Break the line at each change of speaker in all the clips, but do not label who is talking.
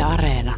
Areena.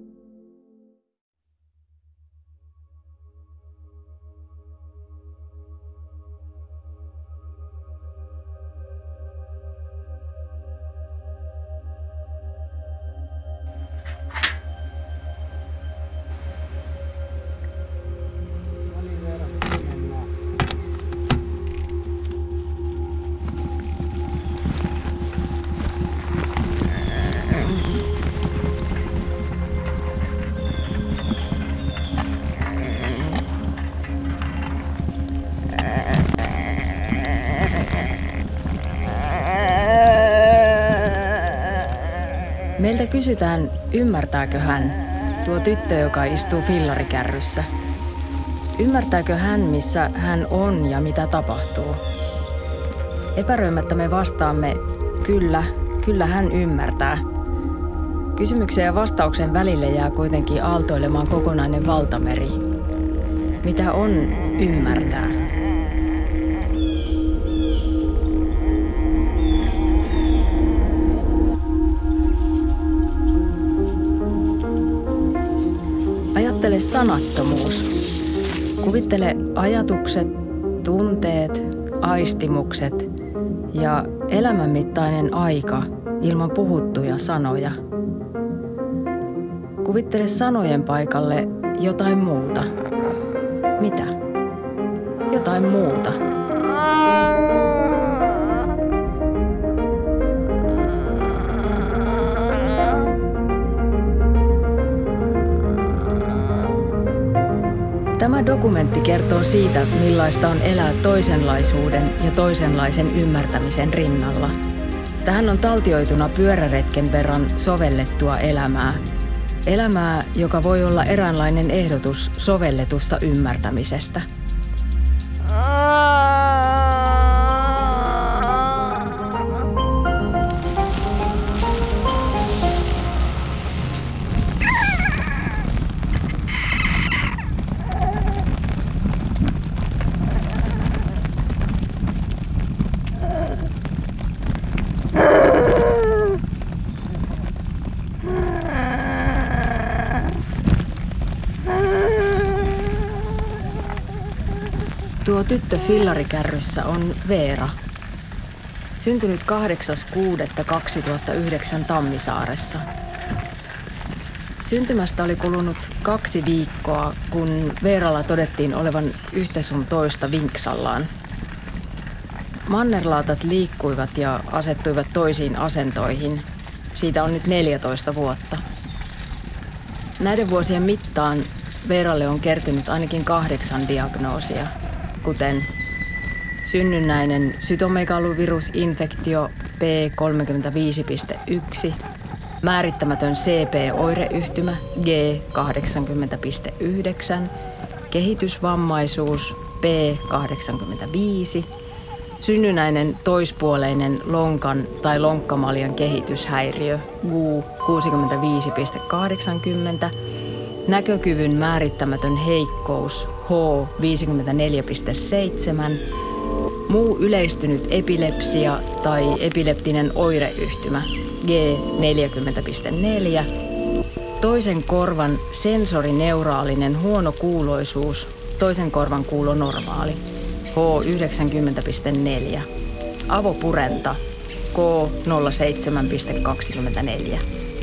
Meiltä kysytään, ymmärtääkö hän, tuo tyttö, joka istuu fillarikärryssä. Ymmärtääkö hän, missä hän on ja mitä tapahtuu? Epäröimättä me vastaamme, kyllä hän ymmärtää. Kysymyksen ja vastauksen välille jää kuitenkin aaltoilemaan kokonainen valtameri. Mitä on ymmärtää? Ajattele sanattomuus. Kuvittele ajatukset, tunteet, aistimukset ja elämänmittainen aika ilman puhuttuja sanoja. Kuvittele sanojen paikalle jotain muuta. Mitä? Jotain muuta. Tämä dokumentti kertoo siitä, millaista on elää toisenlaisuuden ja toisenlaisen ymmärtämisen rinnalla. Tähän on taltioituna pyöräretken verran sovellettua elämää. Elämää, joka voi olla eräänlainen ehdotus sovelletusta ymmärtämisestä. Tuo tyttö fillarikärryssä on Veera. Syntynyt 8.6.2009 Tammisaaressa. Syntymästä oli kulunut 2 viikkoa, kun Veeralla todettiin olevan yhtä sun toista vinksallaan. Mannerlaatat liikkuivat ja asettuivat toisiin asentoihin. Siitä on nyt 14 vuotta. Näiden vuosien mittaan Veeralle on kertynyt ainakin 8 diagnoosia, kuten synnynnäinen sytomegalovirusinfektio P35.1, määrittämätön CP-oireyhtymä G80.9, kehitysvammaisuus P85, synnynnäinen toispuoleinen lonkan tai lonkkamaljan kehityshäiriö GU 65.80, näkökyvyn määrittämätön heikkous H 54.7, muu yleistynyt epilepsia tai epileptinen oireyhtymä G 40.4, toisen korvan sensorineuraalinen huonokuuloisuus, toisen korvan kuulo normaali H 90.4, avopurenta K 07.24.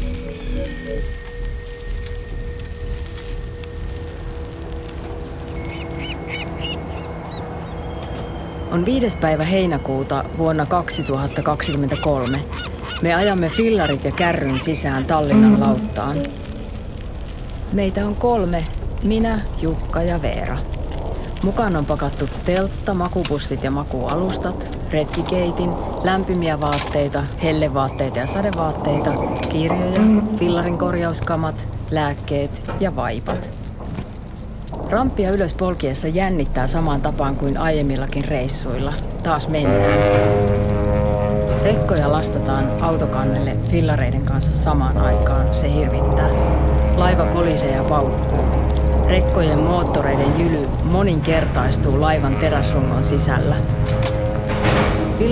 On 5. päivä heinäkuuta vuonna 2023. Me ajamme fillarit ja kärryn sisään Tallinnan lauttaan. Meitä on 3, minä, Jukka ja Veera. Mukaan on pakattu teltta, makupussit ja makualustat, retkikeitin, lämpimiä vaatteita, hellevaatteita ja sadevaatteita, kirjoja, fillarin korjauskamat, lääkkeet ja vaipat. Ramppia ylös polkiessa jännittää samaan tapaan kuin aiemmillakin reissuilla. Taas mennään. Rekkoja lastataan autokannelle fillareiden kanssa samaan aikaan. Se hirvittää. Laiva kolisee ja paukkuu. Rekkojen moottoreiden jyly moninkertaistuu laivan teräsrungon sisällä.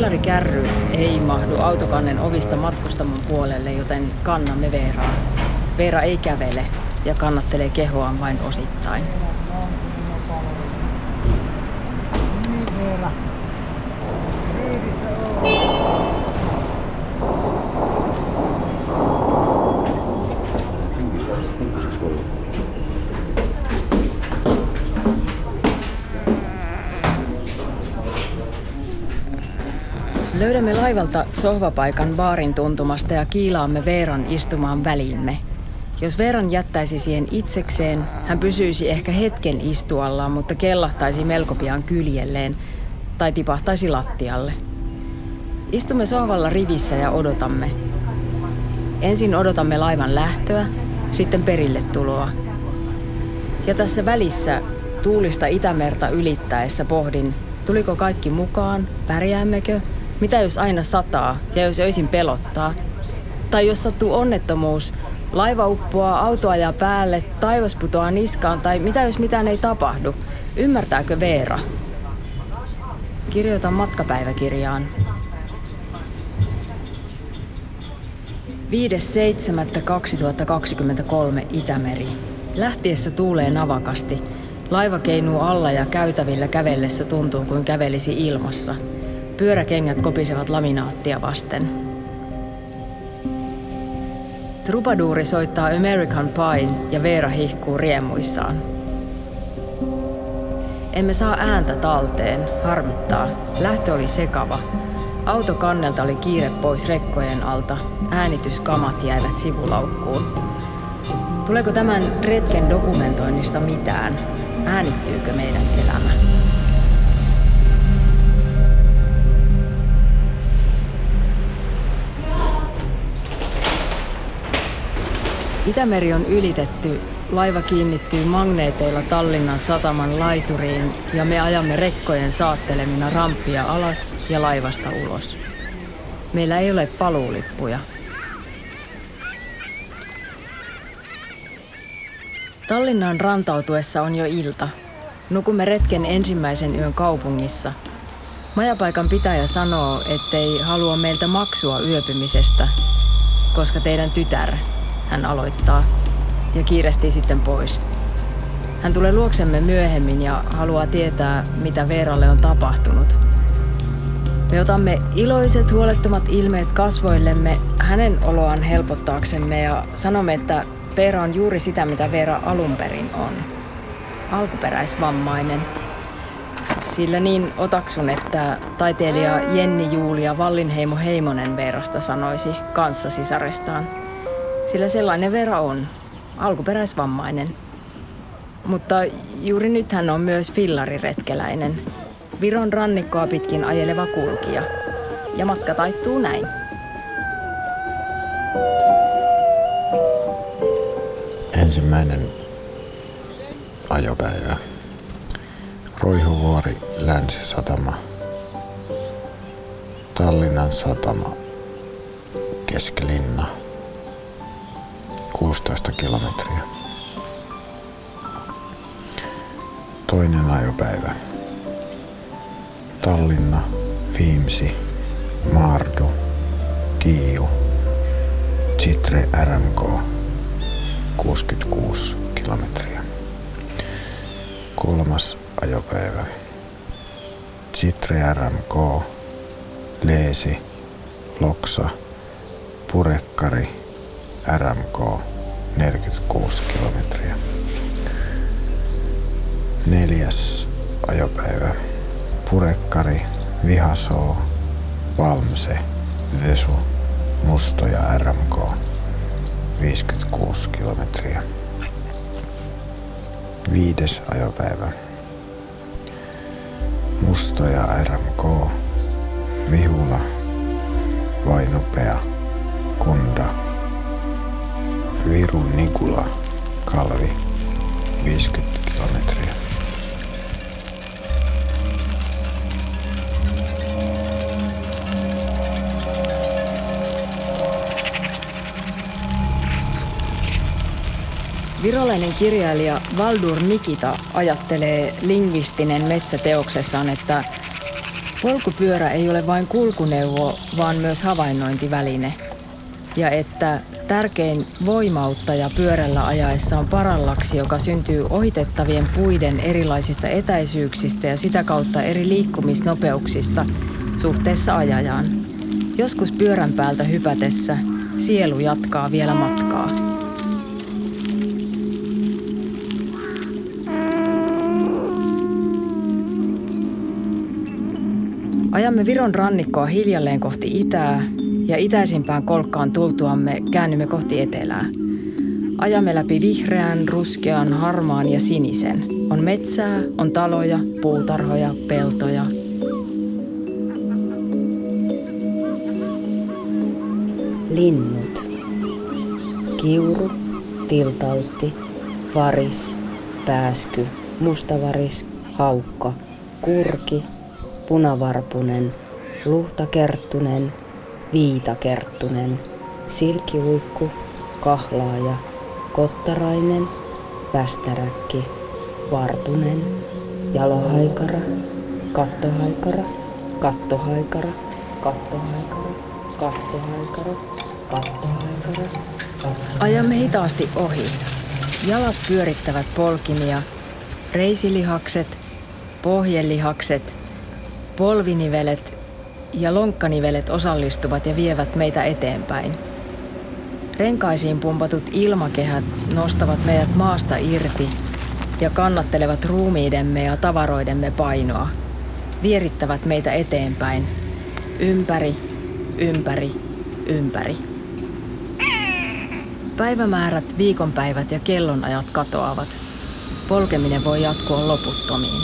Fillarikärry ei mahdu autokannen ovista matkustamon puolelle, joten kannamme Veeraa. Veera ei kävele ja kannattelee kehoaan vain osittain.
Niin Veera.
Löydämme laivalta sohvapaikan baarin tuntumasta ja kiilaamme Veeran istumaan väliimme. Jos Veeran jättäisi siihen itsekseen, hän pysyisi ehkä hetken istuallaan, mutta kellahtaisi melko pian kyljelleen tai tipahtaisi lattialle. Istumme sohvalla rivissä ja odotamme. Ensin odotamme laivan lähtöä, sitten perille tuloa. Ja tässä välissä tuulista Itämerta ylittäessä pohdin, tuliko kaikki mukaan, pärjäämmekö? Mitä jos aina sataa ja jos öisin pelottaa? Tai jos sattuu onnettomuus, laiva uppoaa, auto ajaa päälle, taivas putoaa niskaan tai mitä jos mitään ei tapahdu? Ymmärtääkö Veera? Kirjoitan matkapäiväkirjaan. 5.7.2023 Itämeri. Lähtiessä tuulee navakasti. Laiva keinuu alla ja käytävillä kävellessä tuntuu kuin kävelisi ilmassa. Pyöräkengät kopisevat laminaattia vasten. Trubaduuri soittaa American Pie ja Veera hihkuu riemuissaan. Emme saa ääntä talteen, harmittaa. Lähtö oli sekava. Autokannelta oli kiire pois rekkojen alta. Äänityskamat jäivät sivulaukkuun. Tuleeko tämän retken dokumentoinnista mitään? Äänittyykö meidän elämä? Itämeri on ylitetty, laiva kiinnittyy magneeteilla Tallinnan sataman laituriin ja me ajamme rekkojen saattelemina ramppia alas ja laivasta ulos. Meillä ei ole paluulippuja. Tallinnaan rantautuessa on jo ilta. Nukumme retken ensimmäisen yön kaupungissa. Majapaikan pitäjä sanoo, ettei halua meiltä maksua yöpymisestä, koska teidän tytär, hän aloittaa, ja kiirehtii sitten pois. Hän tulee luoksemme myöhemmin ja haluaa tietää, mitä Veeralle on tapahtunut. Me otamme iloiset, huolettomat ilmeet kasvoillemme hänen oloaan helpottaaksemme ja sanomme, että Veera on juuri sitä, mitä Veera alun perin on. Alkuperäisvammainen. Sillä niin otaksun, että taiteilija Jenni Julia Wallinheimo Heimonen Veerasta sanoisi kanssasisarestaan. Sillä sellainen Veera on, alkuperäisvammainen. Mutta juuri nyt hän on myös fillariretkeläinen, Viron rannikkoa pitkin ajeleva kulkija. Ja matka taittuu näin.
Ensimmäinen ajopäivä. Roihuvuori, Länsisatama. Tallinnan satama. Keskilinna. 16 kilometriä. Toinen ajopäivä. Tallinna, Viimsi, Maardu, Kiiu, Chitre RMK. 66 kilometriä. Kolmas ajopäivä. Chitre RMK, Leesi, Loksa, Purekkari, RMK, 46 kilometriä. Neljäs ajopäivä. Purekkari, Vihasoo, Valmse, Vesu, Mustoja RMK, 56 kilometriä. Viides ajopäivä. Mustoja RMK, Vihula, Vainupea, Kunda, Viru Nikula, Kalvi, 50 kilometriä.
Virolainen kirjailija Valdur Nikita ajattelee lingvistinen metsäteoksessaan, että polkupyörä ei ole vain kulkuneuvo, vaan myös havainnointiväline. Ja että Tärkein voimauttaja pyörällä ajaessa on parallaksi, joka syntyy ohitettavien puiden erilaisista etäisyyksistä ja sitä kautta eri liikkumisnopeuksista suhteessa ajajaan. Joskus pyörän päältä hypätessä sielu jatkaa vielä matkaa. Ajamme Viron rannikkoa hiljalleen kohti itää ja itäisimpään kolkkaan tultuamme käännymme kohti etelää. Ajamme läpi vihreän, ruskean, harmaan ja sinisen. On metsää, on taloja, puutarhoja, peltoja. Linnut. Kiuru, tiltaltti, varis, pääsky, mustavaris, haukka, kurki, punavarpunen, luhtakerttunen, viitakerttunen, silkkiuikku, kahlaaja, kottarainen, västäräkki, varpunen, jalohaikara, kattohaikara, kattohaikara, kattohaikara, kattohaikara, kattohaikara. Ajamme hitaasti ohi. Jalat pyörittävät polkimia, reisilihakset, pohjelihakset, polvinivelet ja lonkkanivelet osallistuvat ja vievät meitä eteenpäin. Renkaisiin pumpatut ilmakehät nostavat meidät maasta irti ja kannattelevat ruumiidemme ja tavaroidemme painoa. Vierittävät meitä eteenpäin. Ympäri, ympäri, ympäri. Päivämäärät, viikonpäivät ja kellonajat katoavat. Polkeminen voi jatkua loputtomiin.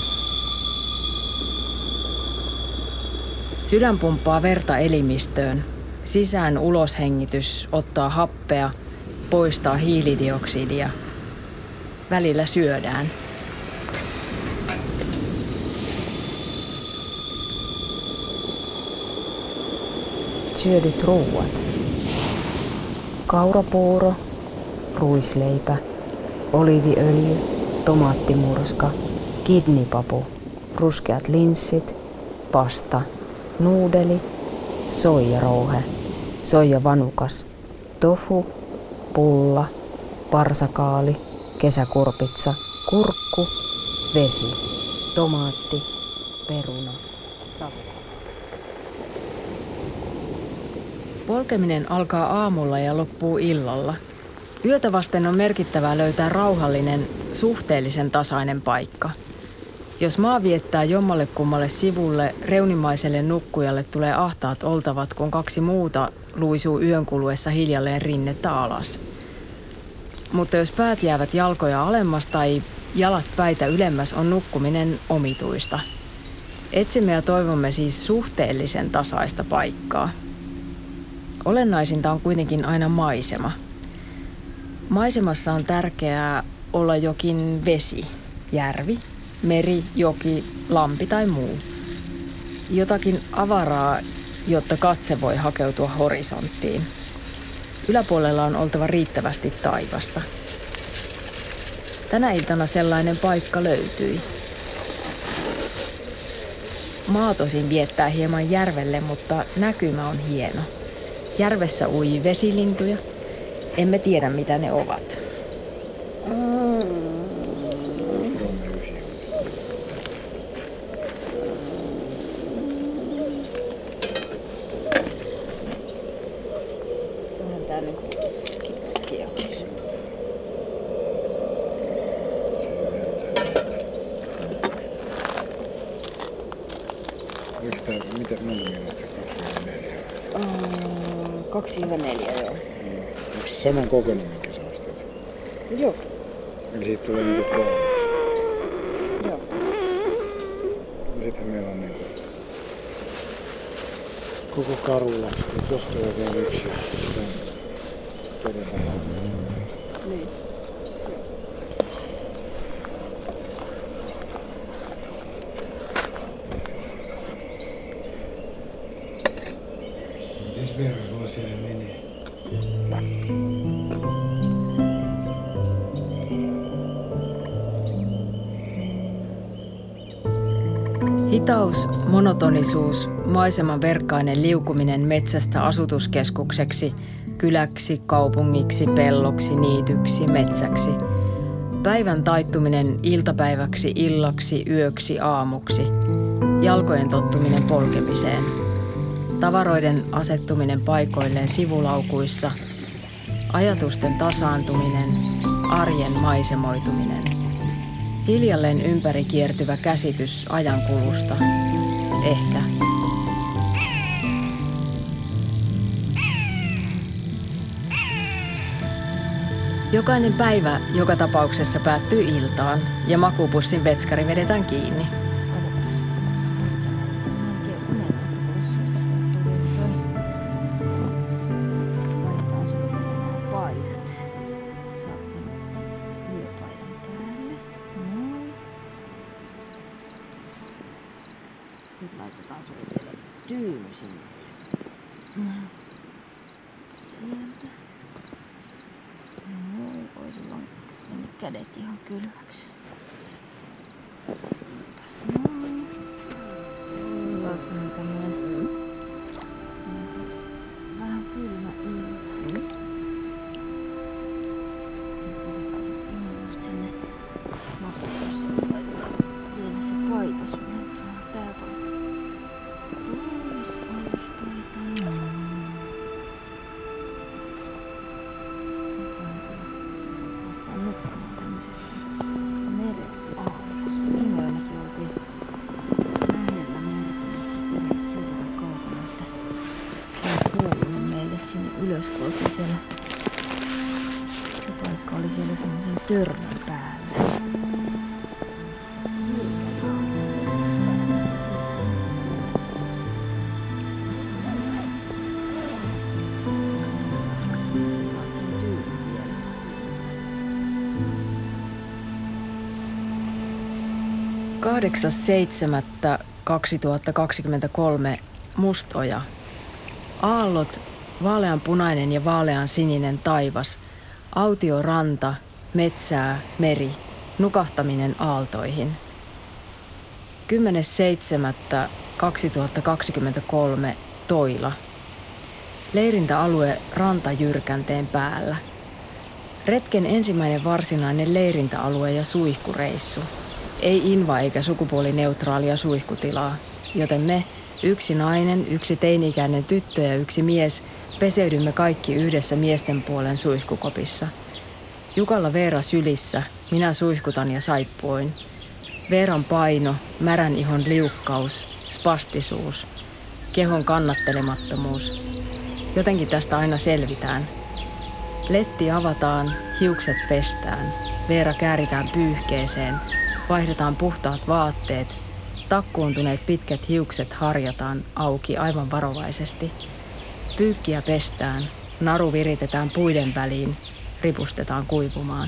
Sydän pumppaa verta elimistöön. Sisään uloshengitys ottaa happea, poistaa hiilidioksidia. Välillä syödään. Syödyt ruuat. Kaurapuuro, ruisleipä, oliiviöljy, tomaattimurska, kidnipapu, ruskeat linssit, pasta, nuudeli, soijarouhe, soijavanukas, tofu, pulla, parsakaali, kesäkurpitsa, kurkku, vesi, tomaatti, peruna, savu. Polkeminen alkaa aamulla ja loppuu illalla. Yötä vasten on merkittävää löytää rauhallinen, suhteellisen tasainen paikka. Jos maa viettää jommalle kummalle sivulle, reunimaiselle nukkujalle tulee ahtaat oltavat, kun kaksi muuta luisuu yön kuluessa hiljalleen rinnettä alas. Mutta jos päät jäävät jalkoja alemmas tai jalat päitä ylemmäs, on nukkuminen omituista. Etsimme ja toivomme siis suhteellisen tasaista paikkaa. Olennaisinta on kuitenkin aina maisema. Maisemassa on tärkeää olla jokin vesi, järvi, meri, joki, lampi tai muu. Jotakin avaraa, jotta katse voi hakeutua horisonttiin. Yläpuolella on oltava riittävästi taivasta. Tänä iltana sellainen paikka löytyi. Maa tosin viettää hieman järvelle, mutta näkymä on hieno. Järvessä ui vesilintuja. Emme tiedä, mitä ne ovat. Onhan tää niinku kiekoksi.
Oliko tää, mitä monta minuuttia?
2-4, joo.
Onko se saman kokoinen, minkä sä ostat?
Joo.
Eli siitä tulee niinku kolme.
Joo.
Ja sitten meillä on niinku koko karulla. Tuossa tulee vielä yksi. Sitä todetaan.
Niin.
Mites Veera sulla siellä menee?
Hitaus, monotonisuus, maiseman verkkainen liukuminen metsästä asutuskeskukseksi, kyläksi, kaupungiksi, pelloksi, niityksi, metsäksi. Päivän taittuminen iltapäiväksi, illaksi, yöksi, aamuksi. Jalkojen tottuminen polkemiseen. Tavaroiden asettuminen paikoilleen sivulaukuissa. Ajatusten tasaantuminen, arjen maisemoituminen. Hiljalleen ympäri kiertyvä käsitys ajankulusta. Ehkä. Jokainen päivä joka tapauksessa päättyy iltaan ja makupussin vetskari vedetään kiinni.
Sitten laitetaan sulle vielä tyyny sinne. Sieltä. Oi, sulla on mennyt kädet ihan kylmäksi. Noin. Taas on tämmönen vähän kylmä ilta. Mutta sä pääset ihan just sinne makuupussiin laittaa vielä se paita sulle. Se on pääpaita. Pois aluspaita. Päästään nukkumaan tämmöisessä meren aallossa. Viime yönäkin oltiin lähellä merta, mutta ei sen verran kaukana, että se ei kuulunut meille sinne ylös, kun oltiin siellä. Se paikka oli siellä semmoisen törmän päällä. Sä saat sen tyynyn vielä.
8.7.2023 Mustoja. Aallot, vaaleanpunainen ja vaaleansininen taivas, autio ranta, metsää, meri, nukahtaminen aaltoihin. 10.7.2023 Toila. Leirintäalue rantajyrkänteen päällä. Retken ensimmäinen varsinainen leirintäalue ja suihkureissu. Ei inva eikä sukupuolineutraalia suihkutilaa, joten me, yksi nainen, yksi teini-ikäinen tyttö ja yksi mies, peseydymme kaikki yhdessä miesten puolen suihkukopissa. Jukalla Veera sylissä, minä suihkutan ja saippuoin. Veeran paino, märän ihon liukkaus, spastisuus, kehon kannattelemattomuus. Jotenkin tästä aina selvitään. Letti avataan, hiukset pestään, Veera kääritään pyyhkeeseen, vaihdetaan puhtaat vaatteet, takkuuntuneet pitkät hiukset harjataan auki aivan varovaisesti. Pyykkiä pestään, naru viritetään puiden väliin, ripustetaan kuivumaan.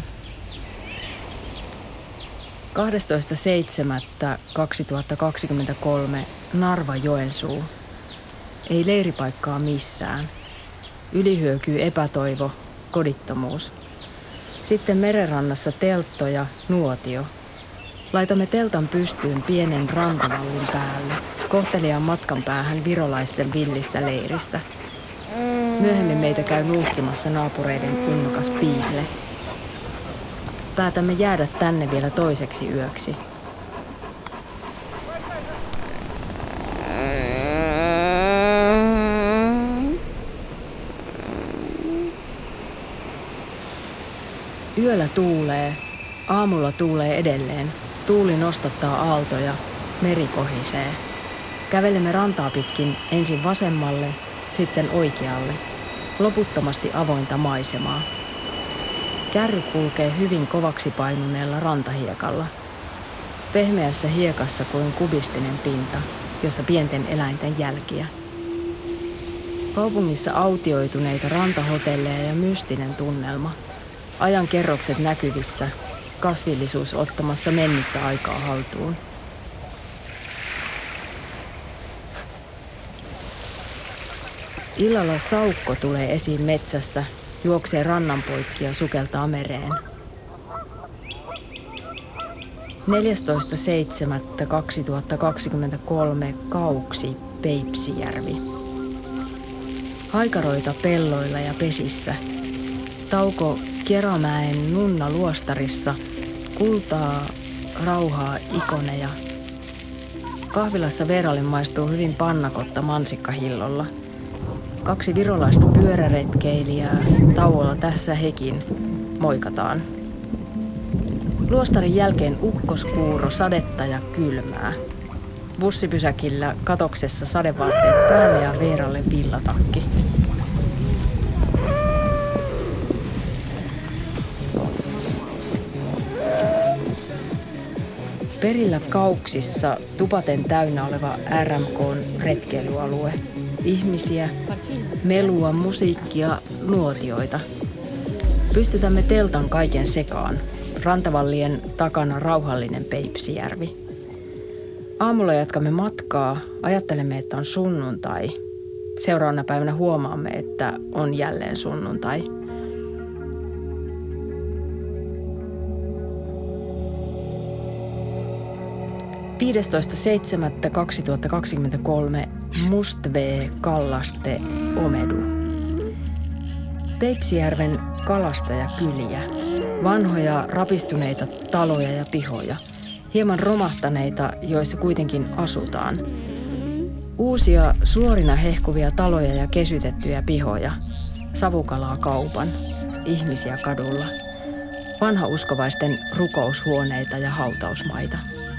12.7.2023 Narva Joensuu. Ei leiripaikkaa missään. Ylihyökyy epätoivo, kodittomuus. Sitten merenrannassa teltto ja nuotio. Laitamme teltan pystyyn pienen rantavallin päälle, kohteliaan matkan päähän virolaisten villistä leiristä. Myöhemmin meitä käy nuuhkimassa naapureiden innokas piile. Päätämme jäädä tänne vielä toiseksi yöksi. Yöllä tuulee, aamulla tuulee edelleen. Tuuli nostattaa aaltoja, meri kohisee. Kävelemme rantaa pitkin ensin vasemmalle, sitten oikealle. Loputtomasti avointa maisemaa. Kärry kulkee hyvin kovaksi painuneella rantahiekalla. Pehmeässä hiekassa kuin kubistinen pinta, jossa pienten eläinten jälkiä. Kaupungissa autioituneita rantahotelleja ja mystinen tunnelma. Ajan kerrokset näkyvissä, kasvillisuus ottamassa mennyttä aikaa haltuun. Illalla saukko tulee esiin metsästä, juoksee rannan poikki ja sukeltaa mereen. 14.7.2023 Kauksi, Peipsijärvi. Haikaroita pelloilla ja pesissä. Tauko Kerämäen Nunna luostarissa. Kultaa, rauhaa, ikoneja. Kahvilassa Veeralle maistuu hyvin pannakotta mansikkahillolla. 2 virolaista pyöräretkeilijää. Tauolla tässä hekin. Moikataan. Luostarin jälkeen ukkoskuuro, sadetta ja kylmää. Bussipysäkillä katoksessa sadevaatteet päälle ja Veeralle villatakki. Perillä Kauksissa tupaten täynnä oleva RMK:n retkeilyalue. Ihmisiä, melua, musiikkia, nuotioita. Pystytämme teltan kaiken sekaan. Rantavallien takana rauhallinen Peipsijärvi. Aamulla jatkamme matkaa, ajattelemme, että on sunnuntai. Seuraavana päivänä huomaamme, että on jälleen sunnuntai. (15.7.2023) Mustvee, Kallaste, Omedu. Peipsijärven kalastajakyliä. Vanhoja rapistuneita taloja ja pihoja. Hieman romahtaneita, joissa kuitenkin asutaan. Uusia suorina hehkuvia taloja ja kesytettyjä pihoja. Savukalaa kaupan. Ihmisiä kadulla. Vanhauskovaisten rukoushuoneita ja hautausmaita.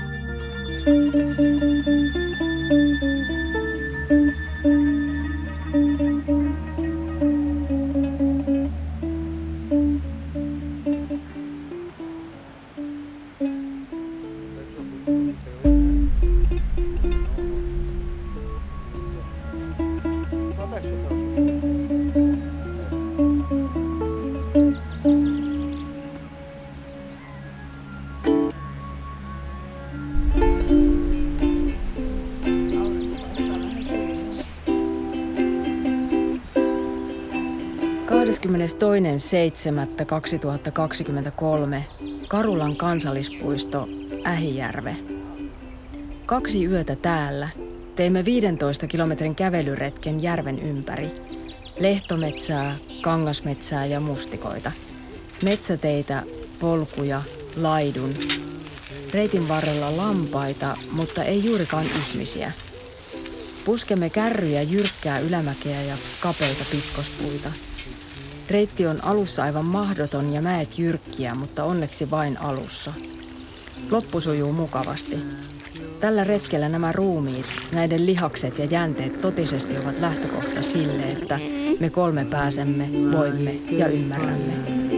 (22.7.2023) Karulan kansallispuisto, Ähijärve. 2 yötä täällä. Teimme 15 kilometrin kävelyretken järven ympäri. Lehtometsää, kangasmetsää ja mustikoita. Metsäteitä, polkuja, laidun. Reitin varrella lampaita, mutta ei juurikaan ihmisiä. Puskemme kärryjä, jyrkkää ylämäkeä ja kapeita pitkospuita. Reitti on alussa aivan mahdoton ja mäet jyrkkiä, mutta onneksi vain alussa. Loppu sujuu mukavasti. Tällä retkellä nämä ruumiit, näiden lihakset ja jänteet totisesti ovat lähtökohta sille, että me 3 pääsemme, voimme ja ymmärrämme.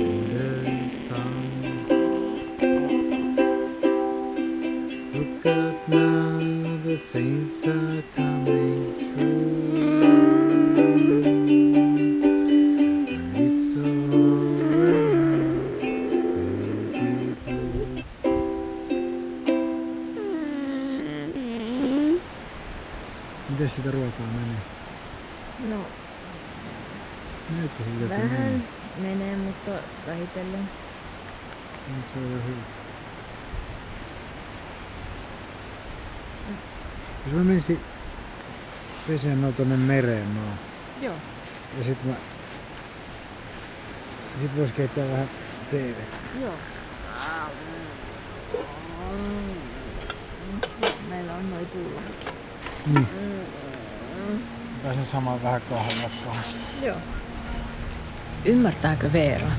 Miten sitä ruokaa menee?
No,
Näytti siltä, että
vähän menee, mutta vähitellen.
Nyt se on jo hyvä. Jos mä menisin peseen tonne mereen noin.
Joo.
Ja sit vois keittää vähän TV:tä.
Joo. Meillä on noi pullotkin.
Niin. Pääsen samaan vähän kahvia kanssa.
Joo.
Ymmärtääkö Veera?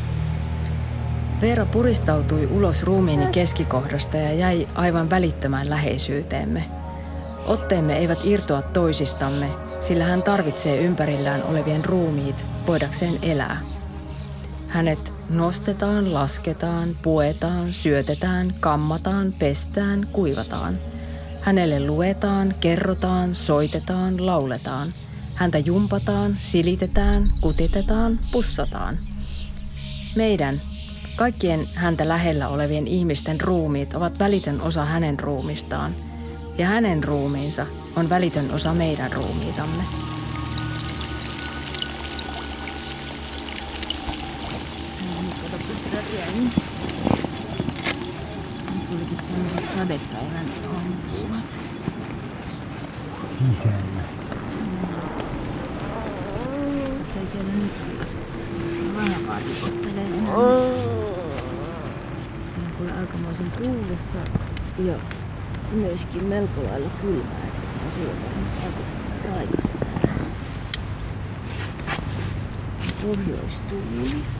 Veera puristautui ulos ruumiini keskikohdasta ja jäi aivan välittömään läheisyyteemme. Otteemme eivät irtoa toisistamme, sillä hän tarvitsee ympärillään olevien ruumiit voidakseen elää. Hänet nostetaan, lasketaan, puetaan, syötetään, kammataan, pestään, kuivataan. Hänelle luetaan, kerrotaan, soitetaan, lauletaan. Häntä jumpataan, silitetään, kutitetaan, pussataan. Meidän, kaikkien häntä lähellä olevien ihmisten ruumiit ovat välitön osa hänen ruumistaan. Ja hänen ruumiinsa on välitön osa meidän ruumiitamme.
Nyt pistetään pieni. Nyt tulikin sadepäivän aamupuuhat.
Sisällä.
Se ei siellä nyt vähän vaatipottelee enää. Se on kuule aikamoisen tuulesta ja myöskin melko lailla kylmää, että se on suoraan aika semmoinen raikas sää. Pohjoistuuli.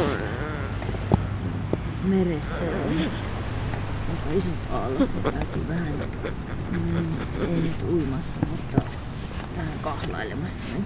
Meressä on aika isot aallot, ne täytyy vähän, ei nyt uimassa, mutta vähän kahlailemassa nyt.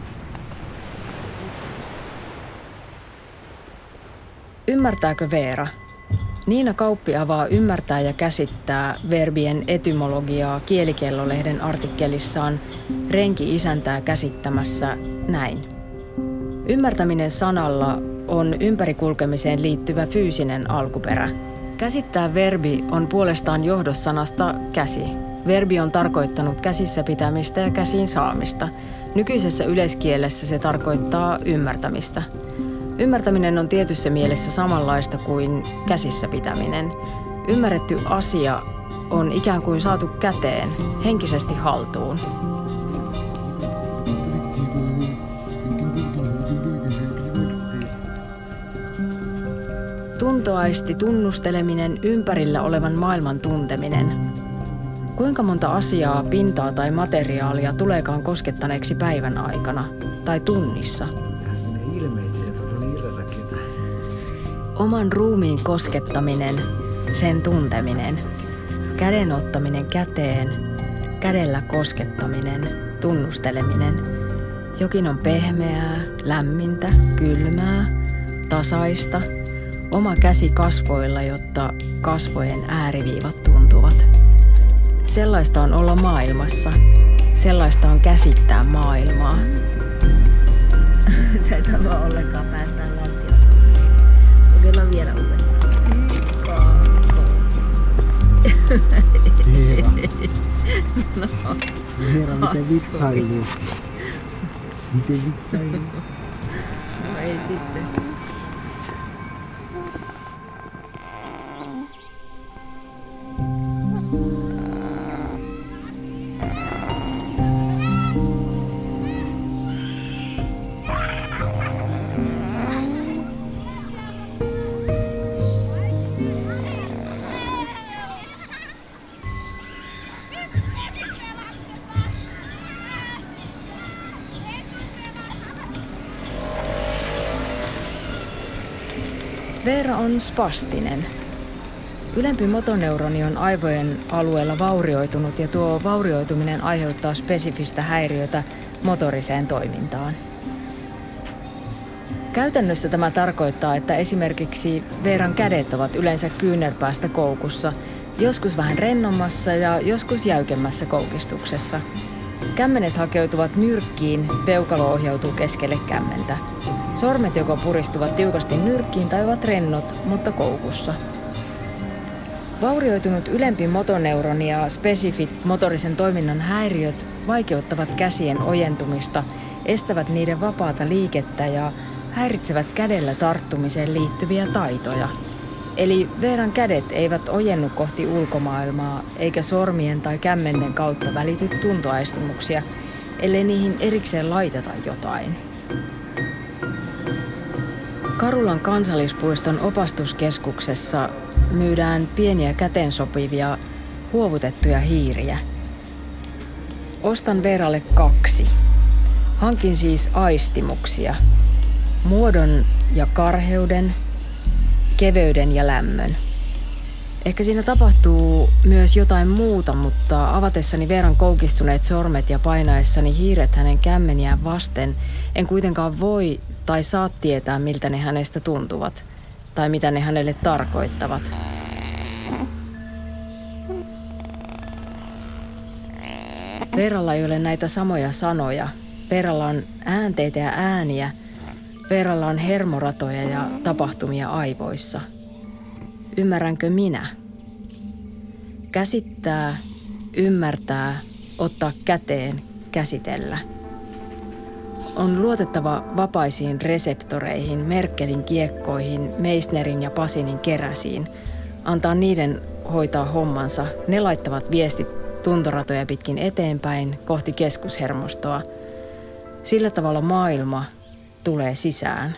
Ymmärtääkö Veera? Niina Kauppi avaa Ymmärtää ja käsittää verbien etymologiaa Kielikello-lehden artikkelissaan Renki isäntää käsittämässä näin. Ymmärtäminen sanalla on ympärikulkemiseen liittyvä fyysinen alkuperä. Käsittää verbi on puolestaan johdossanasta käsi. Verbi on tarkoittanut käsissä pitämistä ja käsiin saamista. Nykyisessä yleiskielessä se tarkoittaa ymmärtämistä. Ymmärtäminen on tietyssä mielessä samanlaista kuin käsissä pitäminen. Ymmärretty asia on ikään kuin saatu käteen, henkisesti haltuun. Tuntoaisti, tunnusteleminen, ympärillä olevan maailman tunteminen. Kuinka monta asiaa, pintaa tai materiaalia tuleekaan koskettaneeksi päivän aikana tai tunnissa? Oman ruumiin koskettaminen, sen tunteminen, käden ottaminen käteen, kädellä koskettaminen, tunnusteleminen. Jokin on pehmeää, lämmintä, kylmää, tasaista. Oma käsi kasvoilla, jotta kasvojen ääriviivat tuntuvat. Sellaista on olla maailmassa. Sellaista on käsittää maailmaa.
Sä et halua ollenkaan päästää lantioon. Kokeillaan vielä uudestaan.
Veera, miten vitsailuu? Miten vitsailuu?
No ei sitten.
Veera on spastinen. Ylempi motoneuroni on aivojen alueella vaurioitunut ja tuo vaurioituminen aiheuttaa spesifistä häiriötä motoriseen toimintaan. Käytännössä tämä tarkoittaa, että esimerkiksi Veeran kädet ovat yleensä kyynärpäästä koukussa, joskus vähän rennommassa ja joskus jäykemmässä koukistuksessa. Kämmenet hakeutuvat nyrkkiin, peukalo ohjautuu keskelle kämmentä. Sormet joko puristuvat tiukasti nyrkkiin tai ovat rennot, mutta koukussa. Vaurioitunut ylempi motoneuroni ja spesifit motorisen toiminnan häiriöt vaikeuttavat käsien ojentumista, estävät niiden vapaata liikettä ja häiritsevät kädellä tarttumiseen liittyviä taitoja. Eli Veeran kädet eivät ojennu kohti ulkomaailmaa, eikä sormien tai kämmenten kautta välity tuntoaistimuksia, ellei niihin erikseen laiteta jotain. Karulan kansallispuiston opastuskeskuksessa myydään pieniä käteen sopivia huovutettuja hiiriä. Ostan Veeralle 2. Hankin siis aistimuksia. Muodon ja karheuden, keveyden ja lämmön. Ehkä siinä tapahtuu myös jotain muuta, mutta avatessani Veeran koukistuneet sormet ja painaessani hiiret hänen kämmeniään vasten en kuitenkaan voi tai saa tietää, miltä ne hänestä tuntuvat tai mitä ne hänelle tarkoittavat. Veeralla ei ole näitä samoja sanoja. Veeralla on äänteitä ja ääniä. Veeralla on hermoratoja ja tapahtumia aivoissa. Ymmärränkö minä? Käsittää, ymmärtää, ottaa käteen, käsitellä. On luotettava vapaisiin reseptoreihin, Merkelin kiekkoihin, Meissnerin ja Pasinin keräsiin. Antaa niiden hoitaa hommansa. Ne laittavat viestit tuntoratoja pitkin eteenpäin kohti keskushermostoa. Sillä tavalla maailma tulee sisään.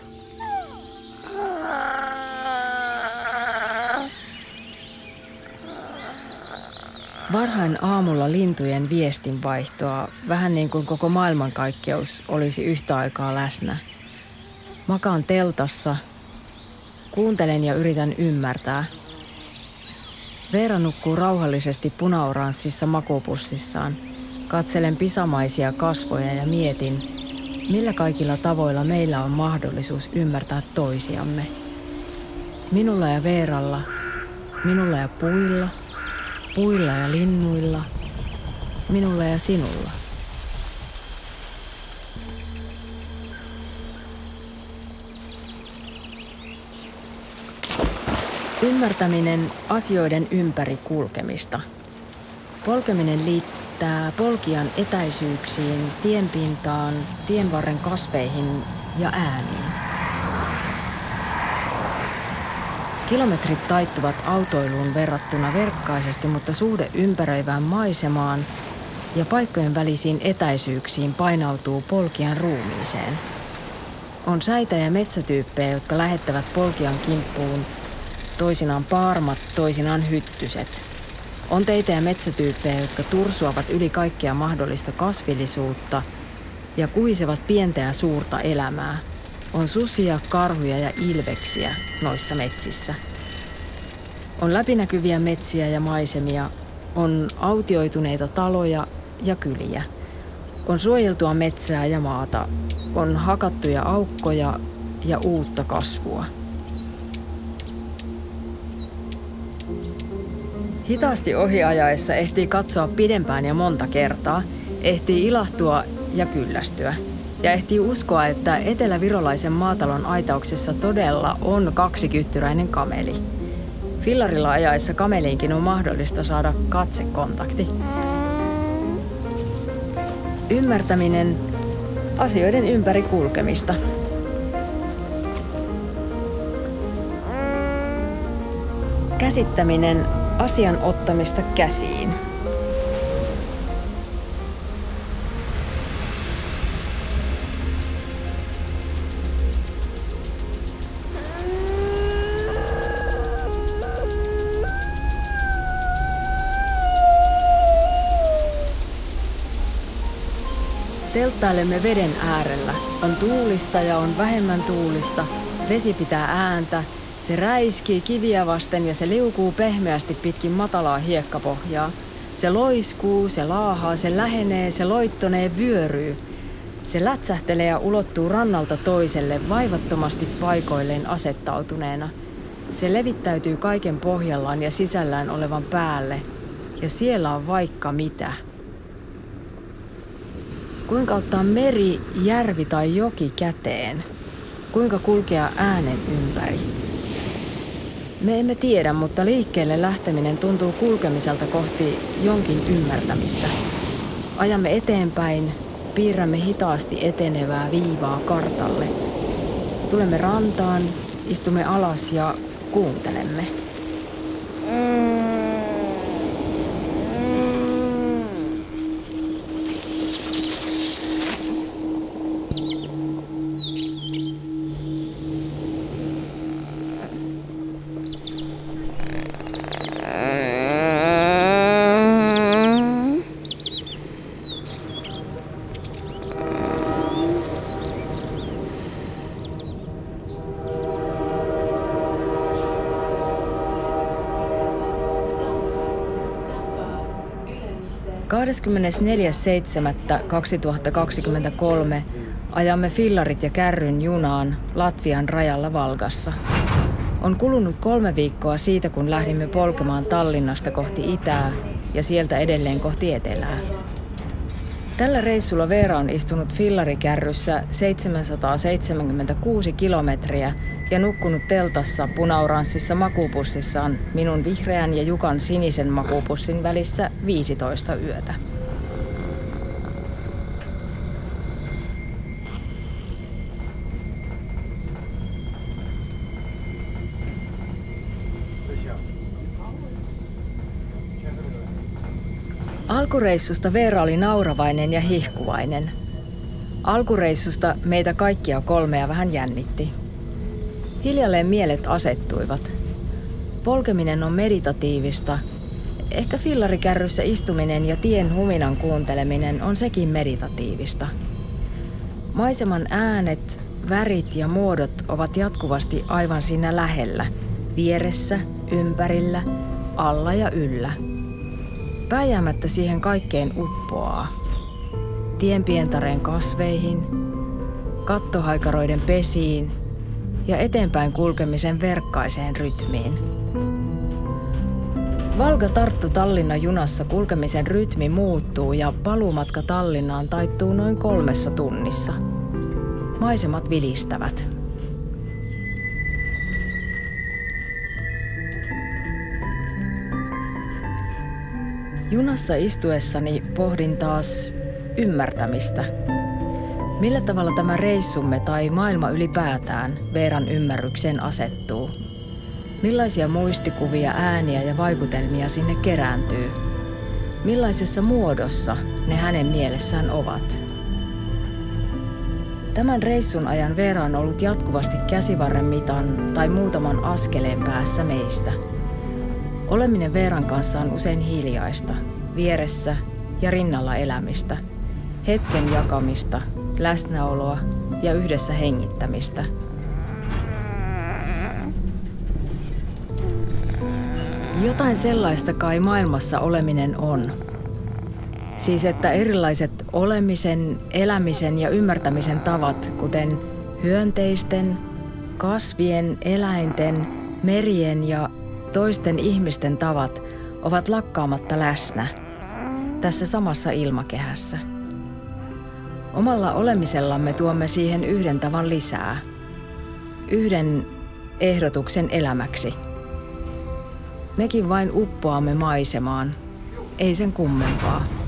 Varhain aamulla lintujen viestinvaihtoa, vähän niin kuin koko maailmankaikkeus olisi yhtä aikaa läsnä. Makaan teltassa, kuuntelen ja yritän ymmärtää. Veera nukkuu rauhallisesti punaoranssissa makuupussissaan. Katselen pisamaisia kasvoja ja mietin, millä kaikilla tavoilla meillä on mahdollisuus ymmärtää toisiamme. Minulla ja Veeralla, minulla ja puilla, puilla ja linnuilla, minulla ja sinulla. Ymmärtäminen asioiden ympäri kulkemista. Polkeminen liittää polkijan etäisyyksiin, tienpintaan, tienvarren kasveihin ja ääniin. Kilometrit taittuvat autoiluun verrattuna verkkaisesti, mutta suhde ympäröivään maisemaan ja paikkojen välisiin etäisyyksiin painautuu polkijan ruumiiseen. On säitä ja metsätyyppejä, jotka lähettävät polkijan kimppuun, toisinaan paarmat, toisinaan hyttyset. On teitä ja metsätyyppejä, jotka tursuavat yli kaikkea mahdollista kasvillisuutta ja kuhisevat pientä ja suurta elämää. On susia, karhuja ja ilveksiä noissa metsissä. On läpinäkyviä metsiä ja maisemia, on autioituneita taloja ja kyliä. On suojeltua metsää ja maata, on hakattuja aukkoja ja uutta kasvua. Hitaasti ohiajaessa ehtii katsoa pidempään ja monta kertaa, ehtii ilahtua ja kyllästyä. Ja ehtii uskoa, että etelävirolaisen maatalon aitauksessa todella on kaksikyttyräinen kameli. Fillarilla ajaessa kameliinkin on mahdollista saada katsekontakti. Ymmärtäminen asioiden ympäri kulkemista. Käsittäminen asian ottamista käsiin. Telttailemme veden äärellä. On tuulista ja on vähemmän tuulista. Vesi pitää ääntä. Se räiskii kiviä vasten ja se liukuu pehmeästi pitkin matalaa hiekkapohjaa. Se loiskuu, se laahaa, se lähenee, se loittonee, vyöryy. Se lätsähtelee ja ulottuu rannalta toiselle vaivattomasti paikoilleen asettautuneena. Se levittäytyy kaiken pohjallaan ja sisällään olevan päälle. Ja siellä on vaikka mitä. Kuinka ottaa meri, järvi tai joki käteen? Kuinka kulkea äänen ympäri? Me emme tiedä, mutta liikkeelle lähteminen tuntuu kulkemiselta kohti jonkin ymmärtämistä. Ajamme eteenpäin, piirrämme hitaasti etenevää viivaa kartalle. Tulemme rantaan, istumme alas ja kuuntelemme. – 24.7.2023 ajamme fillarit ja kärryn junaan Latvian rajalla Valgassa. On kulunut 3 viikkoa siitä, kun lähdimme polkemaan Tallinnasta kohti itää ja sieltä edelleen kohti etelää. Tällä reissulla Veera on istunut fillarikärryssä 776 kilometriä ja nukkunut teltassa punaoranssissa makuupussissaan minun vihreän ja Jukan sinisen makuupussin välissä 15 yötä. Alkureissusta Veera oli nauravainen ja hihkuvainen. Alkureissusta meitä kaikkia kolmea vähän jännitti. Hiljalleen mielet asettuivat. Polkeminen on meditatiivista. Ehkä fillarikärryssä istuminen ja tien huminan kuunteleminen on sekin meditatiivista. Maiseman äänet, värit ja muodot ovat jatkuvasti aivan siinä lähellä, vieressä, ympärillä, alla ja yllä. Vääjäämättä siihen kaikkeen uppoaa. Tienpientareen kasveihin, kattohaikaroiden pesiin ja eteenpäin kulkemisen verkkaiseen rytmiin. Valga-Tarttu-Tallinna-junassa kulkemisen rytmi muuttuu ja paluumatka Tallinnaan taittuu noin 3 tunnissa. Maisemat vilistävät. Junassa istuessani pohdin taas ymmärtämistä. Millä tavalla tämä reissumme tai maailma ylipäätään Veeran ymmärrykseen asettuu? Millaisia muistikuvia, ääniä ja vaikutelmia sinne kerääntyy? Millaisessa muodossa ne hänen mielessään ovat? Tämän reissun ajan Veera on ollut jatkuvasti käsivarren mitan tai muutaman askeleen päässä meistä. Oleminen Veeran kanssa on usein hiljaista, vieressä ja rinnalla elämistä, hetken jakamista, läsnäoloa ja yhdessä hengittämistä. Jotain sellaista kai maailmassa oleminen on. Siis että erilaiset olemisen, elämisen ja ymmärtämisen tavat, kuten hyönteisten, kasvien, eläinten, merien ja toisten ihmisten tavat, ovat lakkaamatta läsnä tässä samassa ilmakehässä. Omalla olemisellamme tuomme siihen yhden tavan lisää, yhden ehdotuksen elämäksi. Mekin vain uppoamme maisemaan, ei sen kummempaa.